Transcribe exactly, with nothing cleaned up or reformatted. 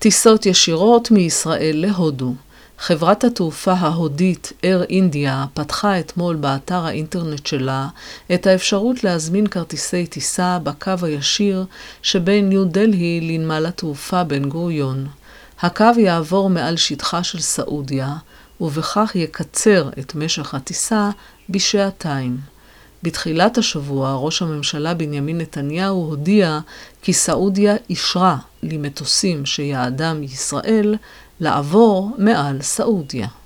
טיסות ישירות מישראל להודו. חברת התעופה ההודית אייר אינדיה פתחה אתמול באתר האינטרנט שלה את האפשרות להזמין כרטיסי טיסה בקו הישיר שבין ניו דלהי לנמל התעופה בן גוריון. הקו יעבור מעל שטחה של סעודיה, ובכך יקצר את משך הטיסה בשעתיים. בתחילת השבוע, ראש הממשלה בנימין נתניהו הודיע כי סעודיה אישרה למטוסים שיעדם ישראל לעבור מעל סעודיה.